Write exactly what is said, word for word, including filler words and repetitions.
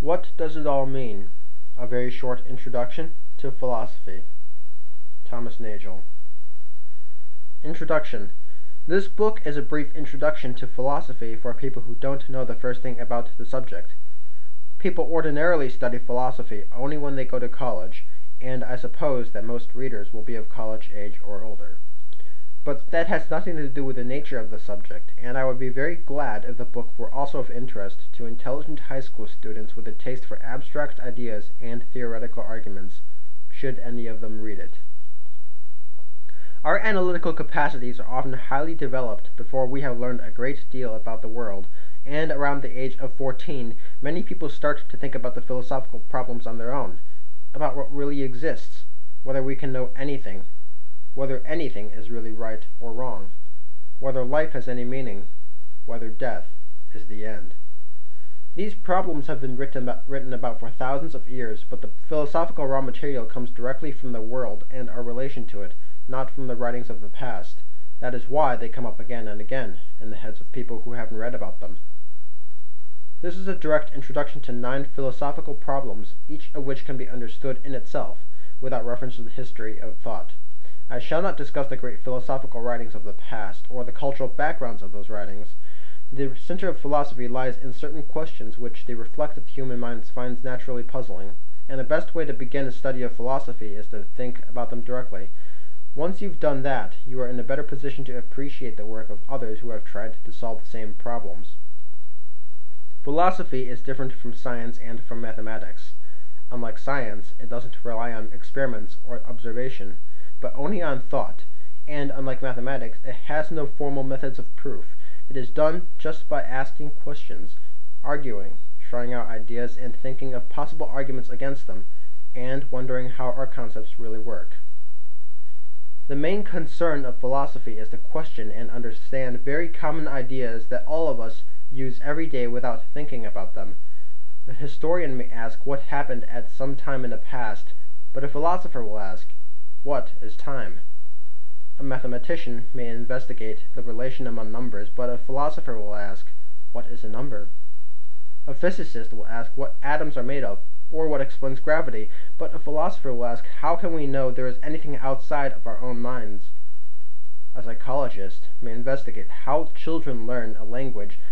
What does it all mean? A very short introduction to philosophy. Thomas Nagel. Introduction. This book is a brief introduction to philosophy for people who don't know the first thing about the subject. People ordinarily study philosophy only when they go to college, and I suppose that most readers will be of college age or older. But that has nothing to do with the nature of the subject, and I would be very glad if the book were also of interest to intelligent high school students with a taste for abstract ideas and theoretical arguments, should any of them read it. Our analytical capacities are often highly developed before we have learned a great deal about the world, and around the age of fourteen, many people start to think about the philosophical problems on their own, about what really exists, whether we can know anything, whether anything is really right or wrong, whether life has any meaning, whether death is the end. These problems have been written about, written about for thousands of years, but the philosophical raw material comes directly from the world and our relation to it, not from the writings of the past. That is why they come up again and again in the heads of people who haven't read about them. This is a direct introduction to nine philosophical problems, each of which can be understood in itself, without reference to the history of thought. I shall not discuss the great philosophical writings of the past, or the cultural backgrounds of those writings. The center of philosophy lies in certain questions which the reflective human mind finds naturally puzzling, and the best way to begin a study of philosophy is to think about them directly. Once you've done that, you are in a better position to appreciate the work of others who have tried to solve the same problems. Philosophy is different from science and from mathematics. Unlike science, it doesn't rely on experiments or observation, but only on thought, and unlike mathematics, it has no formal methods of proof. It is done just by asking questions, arguing, trying out ideas and thinking of possible arguments against them, and wondering how our concepts really work. The main concern of philosophy is to question and understand very common ideas that all of us use every day without thinking about them. A historian may ask what happened at some time in the past, but a philosopher will ask, what is time? A mathematician may investigate the relation among numbers, but a philosopher will ask, what is a number? A physicist will ask what atoms are made of, or what explains gravity, but a philosopher will ask, how can we know there is anything outside of our own minds? A psychologist may investigate how children learn a language,